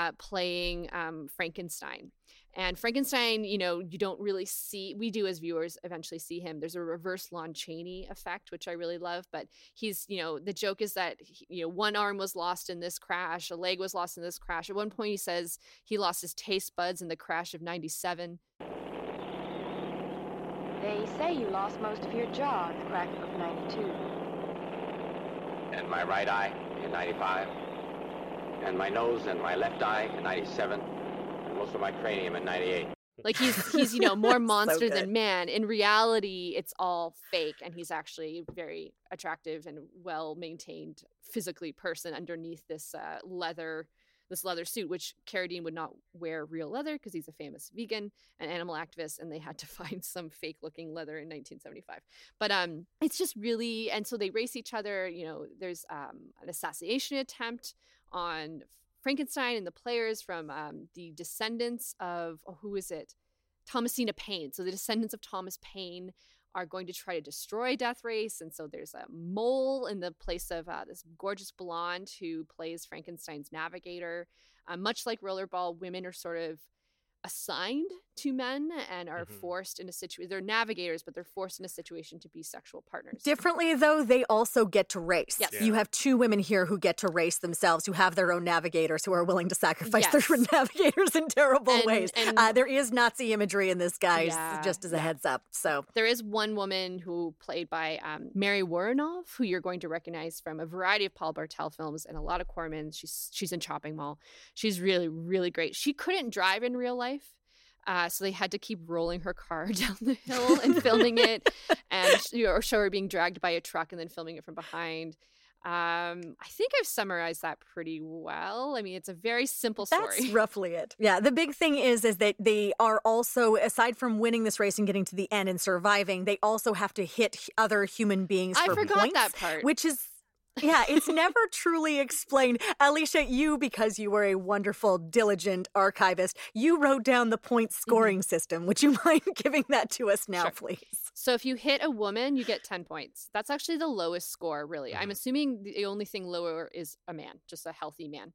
[SPEAKER 4] playing Frankenstein. And Frankenstein, you don't really see, we do as viewers eventually see him. There's a reverse Lon Chaney effect, which I really love. But he's, the joke is that, one arm was lost in this crash, a leg was lost in this crash. At one point he says he lost his taste buds in the crash of 97.
[SPEAKER 14] They say you lost most of your jaw in the crack of 92.
[SPEAKER 15] And my right eye in 95. And my nose and my left eye in 97. Most of my cranium in 98.
[SPEAKER 4] Like he's more monster than man. In reality, it's all fake, and he's actually a very attractive and well-maintained physically person underneath this leather suit, which Carradine would not wear real leather because he's a famous vegan and animal activist, and they had to find some fake-looking leather in 1975. But it's just really, and so they race each other. There's an assassination attempt on Frankenstein and the players from the descendants of, who is it? Thomasina Paine. So the descendants of Thomas Paine are going to try to destroy Death Race. And so there's a mole in the place of this gorgeous blonde who plays Frankenstein's navigator. Much like Rollerball, women are sort of assigned to men and are forced in a situation. They're navigators, but they're forced in a situation to be sexual partners.
[SPEAKER 5] Differently, though, they also get to race.
[SPEAKER 4] Yes.
[SPEAKER 5] You have two women here who get to race themselves, who have their own navigators, who are willing to sacrifice their navigators in terrible ways. And there is Nazi imagery in this, guys, just as a heads up. So
[SPEAKER 4] there is one woman who played by Mary Woronov, who you're going to recognize from a variety of Paul Bartel films and a lot of Corman. She's in Chopping Mall. She's really, really great. She couldn't drive in real life. So they had to keep rolling her car down the hill and filming it, and or show her being dragged by a truck and then filming it from behind. I think I've summarized that pretty well. I mean, it's a very simple story.
[SPEAKER 5] That's roughly it. Yeah, the big thing is that they are also, aside from winning this race and getting to the end and surviving, they also have to hit other human beings for points. I forgot that part. Which is... Yeah, it's never truly explained. Alicia, you, because you were a wonderful, diligent archivist, you wrote down the point scoring system. Would you mind giving that to us now, please?
[SPEAKER 4] So if you hit a woman, you get 10 points. That's actually the lowest score, really. I'm assuming the only thing lower is a man, just a healthy man.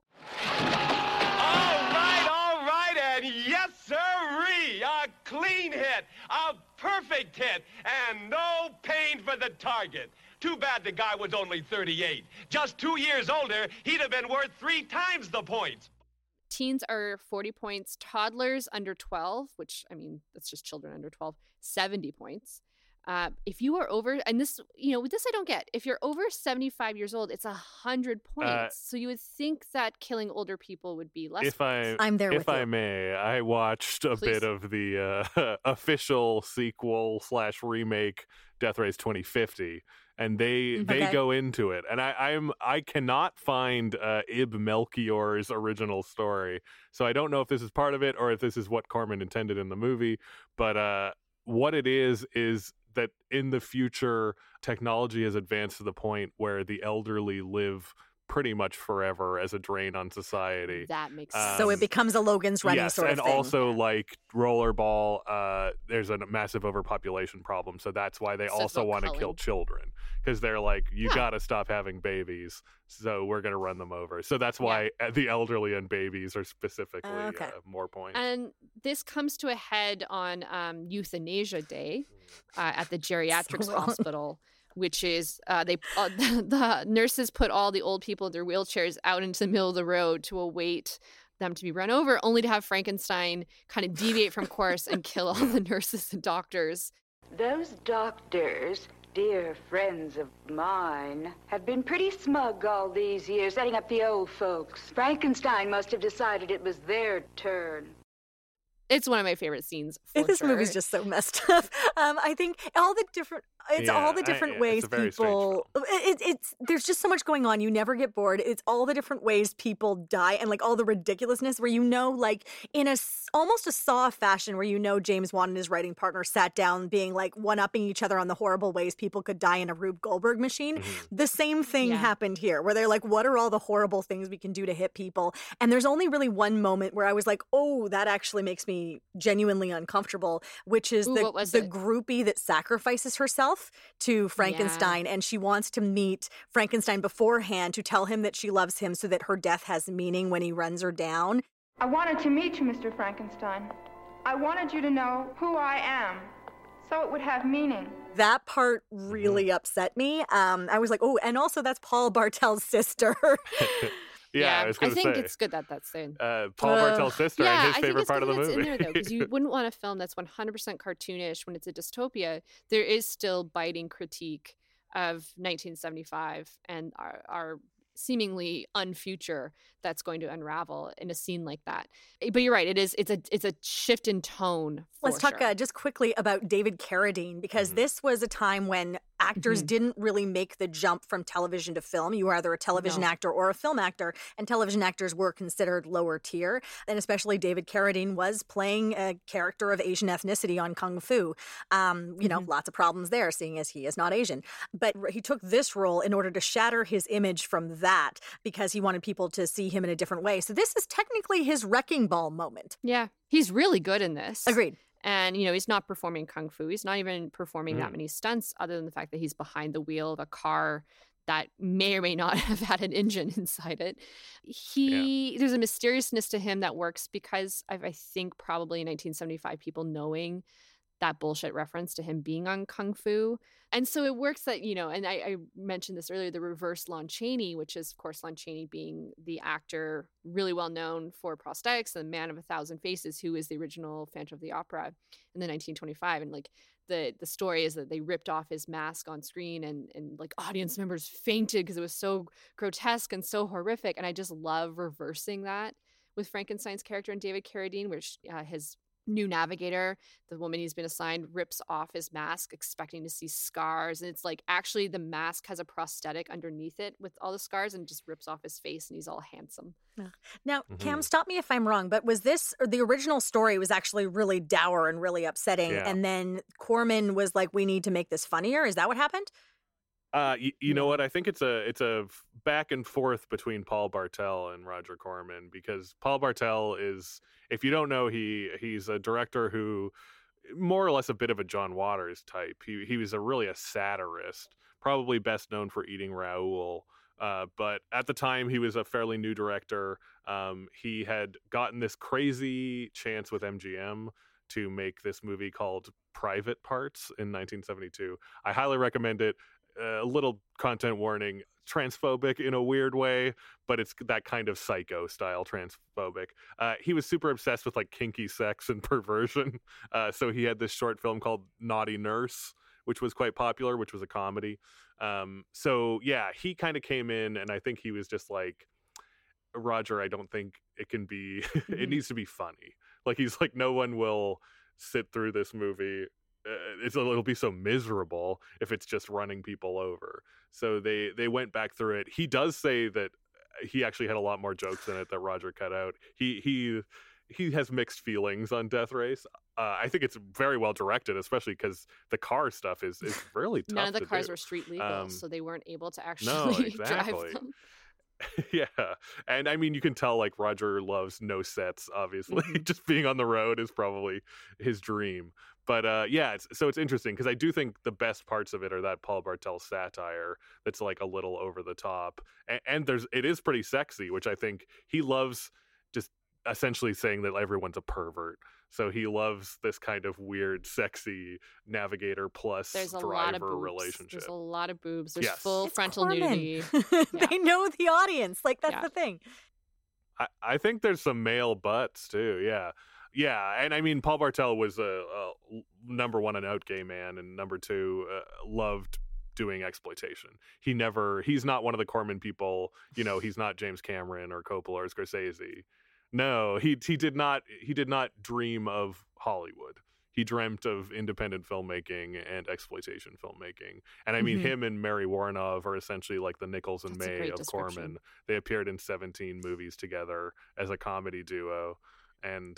[SPEAKER 16] All right, and yes, sirree, a clean hit, a perfect hit, and no pain for the target. Too bad the guy was only 38. Just 2 years older, he'd have been worth 3 times the points.
[SPEAKER 4] Teens are 40 points. Toddlers under 12, which, I mean, that's just children under 12, 70 points. If you are over, and this I don't get. If you're over 75 years old, it's 100 points. So you would think that killing older people would be less.
[SPEAKER 5] I'm there with you.
[SPEAKER 3] If I may, I watched a bit of the official sequel / remake Death Race 2050. And they go into it, and I cannot find Ib Melchior's original story, so I don't know if this is part of it or if this is what Corman intended in the movie. But what it is that in the future, technology has advanced to the point where the elderly live pretty much forever as a drain on society.
[SPEAKER 4] That makes sense.
[SPEAKER 5] So it becomes a Logan's Running sort of thing.
[SPEAKER 3] And also, like Rollerball, there's a massive overpopulation problem, so that's why they also want to kill children. Because they're like, you got to stop having babies, so we're going to run them over. So that's why the elderly and babies are specifically more points.
[SPEAKER 4] And this comes to a head on Euthanasia Day at the geriatrics hospital, which is the nurses put all the old people in their wheelchairs out into the middle of the road to await them to be run over, only to have Frankenstein kind of deviate from course and kill all the nurses and doctors.
[SPEAKER 14] Those doctors, dear friends of mine, have been pretty smug all these years, setting up the old folks. Frankenstein must have decided it was their turn.
[SPEAKER 4] It's one of my favorite scenes.
[SPEAKER 5] This movie's just so messed up. I think all the different ways people. There's just so much going on. You never get bored. It's all the different ways people die, and like all the ridiculousness where like in almost a Saw fashion where James Wan and his writing partner sat down being like one-upping each other on the horrible ways people could die in a Rube Goldberg machine. The same thing happened here where they're like, what are all the horrible things we can do to hit people? And there's only really one moment where I was like, oh, that actually makes me genuinely uncomfortable, which is the groupie that sacrifices herself to Frankenstein, and she wants to meet Frankenstein beforehand to tell him that she loves him so that her death has meaning when he runs her down.
[SPEAKER 17] I wanted to meet you, Mr. Frankenstein. I wanted you to know who I am, so it would have meaning.
[SPEAKER 5] That part really upset me. I was like, oh, and also that's Paul Bartel's sister.
[SPEAKER 3] Yeah, I
[SPEAKER 4] think it's good that that's in.
[SPEAKER 3] Paul Bartel's sister and his favorite part of the movie.
[SPEAKER 4] In there, though, because you wouldn't want a film that's 100% cartoonish when it's a dystopia. There is still biting critique of 1975 and our seemingly unfuture that's going to unravel in a scene like that. But you're right, it's a shift in tone.
[SPEAKER 5] Let's talk just quickly about David Carradine, because this was a time when actors didn't really make the jump from television to film. You were either a television actor or a film actor, and television actors were considered lower tier. And especially David Carradine was playing a character of Asian ethnicity on Kung Fu. Lots of problems there, seeing as he is not Asian. But he took this role in order to shatter his image from that, because he wanted people to see him in a different way. So this is technically his Wrecking Ball moment.
[SPEAKER 4] Yeah, he's really good in this.
[SPEAKER 5] Agreed.
[SPEAKER 4] And, he's not performing kung fu. He's not even performing that many stunts other than the fact that he's behind the wheel of a car that may or may not have had an engine inside it. There's a mysteriousness to him that works because I think probably in 1975 people knowing that bullshit reference to him being on kung fu. And so it works that, and I mentioned this earlier, the reverse Lon Chaney, which is, of course, Lon Chaney being the actor really well known for prosthetics, the Man of 1,000 Faces, who is the original Phantom of the Opera in the 1925. And like the story is that they ripped off his mask on screen and like audience members fainted because it was so grotesque and so horrific. And I just love reversing that with Frankenstein's character and David Carradine, which his new navigator, the woman he's been assigned, rips off his mask expecting to see scars, and it's like actually the mask has a prosthetic underneath it with all the scars and just rips off his face and he's all handsome.
[SPEAKER 5] Now, Cam, stop me if I'm wrong, but was this, or the original story was actually really dour and really upsetting, and then Corman was like, we need to make this funnier? Is that what happened?
[SPEAKER 3] You know what? I think it's a back and forth between Paul Bartel and Roger Corman, because Paul Bartel is, if you don't know, he's a director who more or less a bit of a John Waters type. He was really a satirist, probably best known for Eating Raoul. But at the time, he was a fairly new director. He had gotten this crazy chance with MGM to make this movie called Private Parts in 1972. I highly recommend it. A little content warning, transphobic in a weird way, but it's that kind of Psycho style transphobic. He was super obsessed with like kinky sex and perversion. So he had this short film called Naughty Nurse, which was quite popular, which was a comedy. So yeah, he kind of came in and I think he was just like, Roger, I don't think it can be, it needs to be funny. Like he's like, no one will sit through this movie. It'll be so miserable if it's just running people over. So they went back through it. He does say that he actually had a lot more jokes in it that Roger cut out. He has mixed feelings on Death Race. I think it's very well directed, especially because the car stuff is really tough.
[SPEAKER 4] None of the cars
[SPEAKER 3] do.
[SPEAKER 4] were street legal, so they weren't able to actually drive them.
[SPEAKER 3] Yeah, and I mean, you can tell like Roger loves no sets. Obviously, just being on the road is probably his dream. But yeah, it's interesting because I do think the best parts of it are that Paul Bartel satire that's like a little over the top, and it is pretty sexy, which I think he loves, just essentially saying that everyone's a pervert. So he loves this kind of weird, sexy navigator plus driver relationship.
[SPEAKER 4] There's a lot of boobs. There's full
[SPEAKER 5] It's
[SPEAKER 4] frontal
[SPEAKER 5] Corman.
[SPEAKER 4] nudity.
[SPEAKER 5] They know the audience. Like, that's the thing.
[SPEAKER 3] I think there's some male butts too. Yeah. Yeah, and I mean, Paul Bartel was a number one, an out gay man, and number two, loved doing exploitation. He's not one of the Corman people. He's not James Cameron or Coppola or Scorsese. No, he did not dream of Hollywood. He dreamt of independent filmmaking and exploitation filmmaking. And I mean, him and Mary Woronov are essentially like the Nichols and May of Corman. They appeared in 17 movies together as a comedy duo, and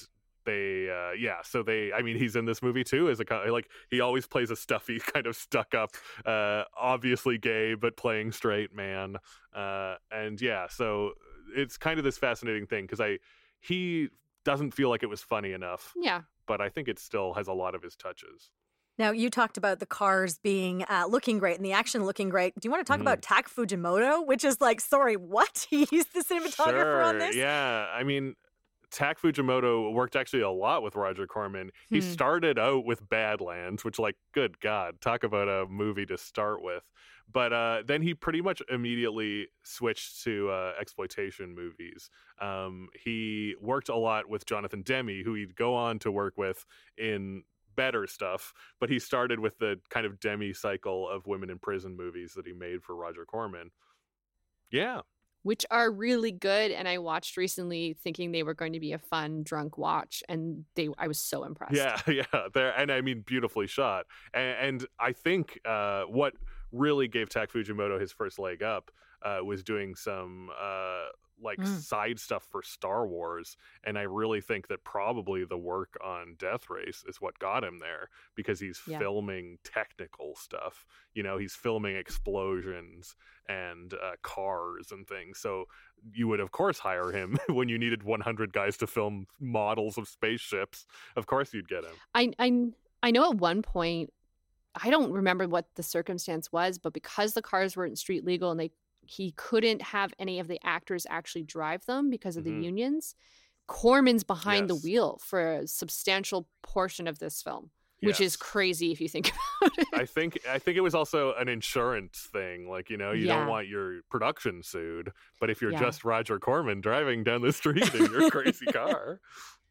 [SPEAKER 3] I mean, he's in this movie too as he always plays a stuffy, kind of stuck up, obviously gay, but playing straight man. And yeah, so it's kind of this fascinating thing because he doesn't feel like it was funny enough.
[SPEAKER 4] Yeah.
[SPEAKER 3] But I think it still has a lot of his touches.
[SPEAKER 5] Now, you talked about the cars being looking great and the action looking great. Do you want to talk about Tak Fujimoto, which is like, sorry, what? He's the cinematographer on this?
[SPEAKER 3] Yeah, I mean, Tak Fujimoto worked actually a lot with Roger Corman. He started out with Badlands, which, like, good God, talk about a movie to start with. But then he pretty much immediately switched to exploitation movies. He worked a lot with Jonathan Demme, who he'd go on to work with in better stuff. But he started with the kind of Demme cycle of women in prison movies that he made for Roger Corman. Yeah.
[SPEAKER 4] Which are really good, and I watched recently thinking they were going to be a fun drunk watch, and I was so impressed.
[SPEAKER 3] Yeah, and I mean, beautifully shot. And I think what really gave Tak Fujimoto his first leg up was doing some side stuff for Star Wars, and I really think that probably the work on Death Race is what got him there, because he's filming technical stuff. He's filming explosions and cars and things. So you would of course hire him when you needed 100 guys to film models of spaceships. Of course you'd get him.
[SPEAKER 4] I know at one point, I don't remember what the circumstance was, but because the cars weren't street legal and he couldn't have any of the actors actually drive them because of the unions, Corman's behind the wheel for a substantial portion of this film, which is crazy if you think about it.
[SPEAKER 3] I think it was also an insurance thing. You don't want your production sued, but if you're just Roger Corman driving down the street in your crazy car.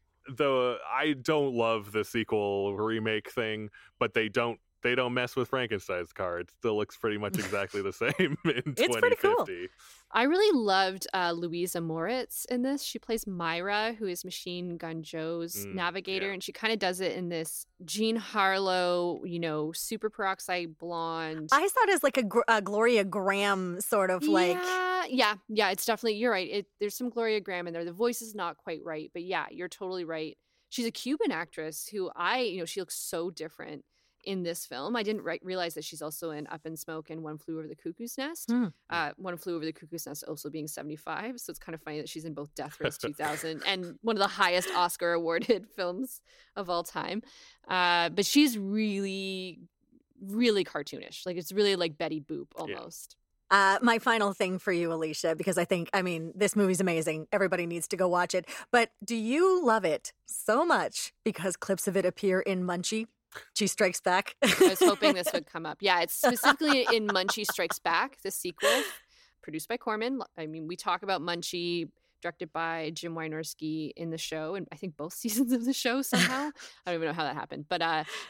[SPEAKER 3] Though I don't love the sequel remake thing, but they don't mess with Frankenstein's car. It still looks pretty much exactly the same in 2050.
[SPEAKER 5] It's pretty cool.
[SPEAKER 4] I really loved Louisa Moritz in this. She plays Myra, who is Machine Gun Joe's navigator, and she kind of does it in this Jean Harlow, super peroxide blonde.
[SPEAKER 5] I saw it as a Gloria Graham sort of
[SPEAKER 4] Yeah, it's definitely, you're right. There's some Gloria Graham in there. The voice is not quite right, but yeah, you're totally right. She's a Cuban actress who she looks so different in this film. I didn't realize that she's also in Up in Smoke and One Flew Over the Cuckoo's Nest. One Flew Over the Cuckoo's Nest also being 75. So it's kind of funny that she's in both Death Race 2000 and one of the highest Oscar awarded films of all time. But she's really, really cartoonish. It's really like Betty Boop almost.
[SPEAKER 5] My final thing for you, Alicia, because this movie's amazing. Everybody needs to go watch it. But do you love it so much because clips of it appear in Munchie? She Strikes Back.
[SPEAKER 4] I was hoping this would come up. Yeah, it's specifically in Munchie Strikes Back, the sequel, produced by Corman. We talk about Munchie, directed by Jim Wynorski in the show, and I think both seasons of the show somehow. I don't even know how that happened. But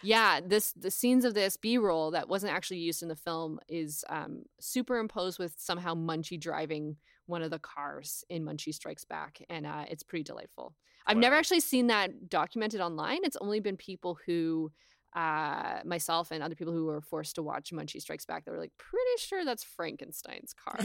[SPEAKER 4] the scenes of this B-roll that wasn't actually used in the film is superimposed with somehow Munchie driving one of the cars in Munchie Strikes Back, and it's pretty delightful. I've never actually seen that documented online. It's only been people who, myself and other people who were forced to watch Munchie Strikes Back, that were pretty sure that's Frankenstein's car.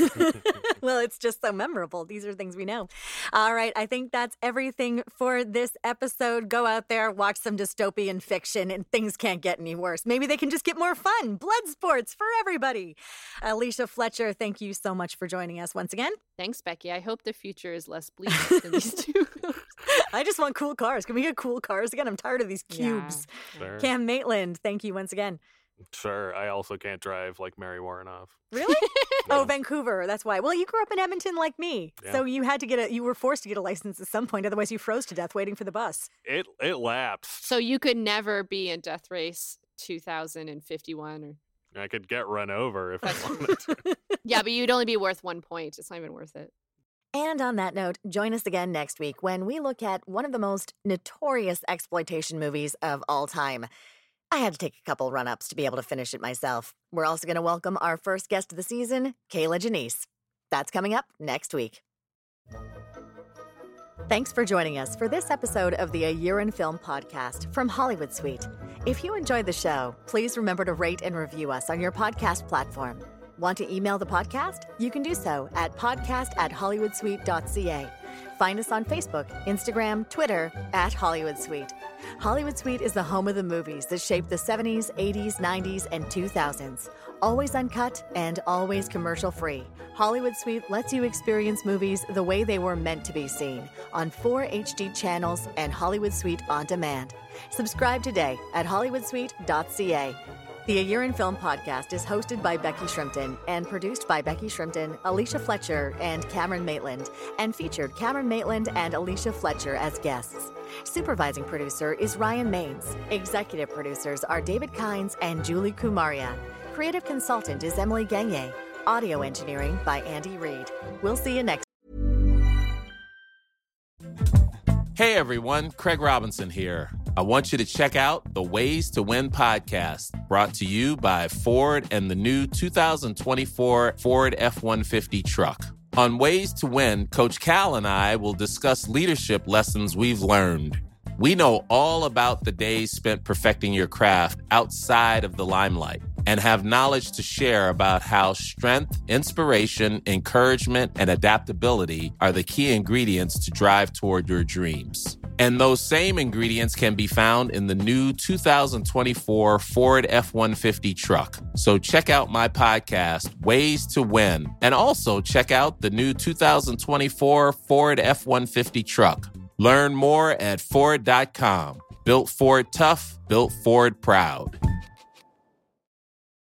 [SPEAKER 5] Well, it's just so memorable. These are things we know. All right. I think that's everything for this episode. Go out there, watch some dystopian fiction, and things can't get any worse. Maybe they can just get more fun. Blood sports for everybody. Alicia Fletcher, thank you so much for joining us once again.
[SPEAKER 4] Thanks, Becky. I hope the future is less bleak than these two.
[SPEAKER 5] I just want cool cars. Can we get cool cars again? I'm tired of these cubes.
[SPEAKER 3] Yeah. Sure.
[SPEAKER 5] Cam Maitland, thank you once again.
[SPEAKER 3] Sure. I also can't drive like Mary Warrenoff.
[SPEAKER 5] Really? Oh, Vancouver. That's why. Well, you grew up in Edmonton like me. Yeah. So you had to you were forced to get a license at some point. Otherwise, you froze to death waiting for the bus.
[SPEAKER 3] It lapsed.
[SPEAKER 4] So you could never be in Death Race 2051 or...
[SPEAKER 3] I could get run over if I wanted to.
[SPEAKER 4] Yeah, but you'd only be worth 1 point. It's not even worth it.
[SPEAKER 2] And on that note, join us again next week when we look at one of the most notorious exploitation movies of all time. I had to take a couple run-ups to be able to finish it myself. We're also going to welcome our first guest of the season, Kayla Janice. That's coming up next week. Thanks for joining us for this episode of the A Year in Film podcast from Hollywood Suite. If you enjoyed the show, please remember to rate and review us on your podcast platform. Want to email the podcast? You can do so at podcast@hollywoodsuite.ca. Find us on Facebook, Instagram, Twitter @HollywoodSuite. Hollywood Suite is the home of the movies that shaped the 70s, 80s, 90s, and 2000s. Always uncut and always commercial-free. Hollywood Suite lets you experience movies the way they were meant to be seen on 4 HD channels and Hollywood Suite On Demand. Subscribe today at hollywoodsuite.ca. The A Year in Film podcast is hosted by Becky Shrimpton and produced by Becky Shrimpton, Alicia Fletcher, and Cameron Maitland, and featured Cameron Maitland and Alicia Fletcher as guests. Supervising producer is Ryan Maines. Executive producers are David Kynes and Julie Kumaria. Creative consultant is Emily Gagne. Audio engineering by Andy Reid. We'll see you next.
[SPEAKER 18] Hey everyone, Craig Robinson here. I want you to check out the Ways to Win podcast, brought to you by Ford and the new 2024 Ford F-150 truck. On Ways to Win, Coach Cal and I will discuss leadership lessons we've learned. We know all about the days spent perfecting your craft outside of the limelight. and have knowledge to share about how strength, inspiration, encouragement, and adaptability are the key ingredients to drive toward your dreams. And those same ingredients can be found in the new 2024 Ford F-150 truck. So check out my podcast, Ways to Win, and also check out the new 2024 Ford F-150 truck. Learn more at Ford.com. Built Ford tough, built Ford proud.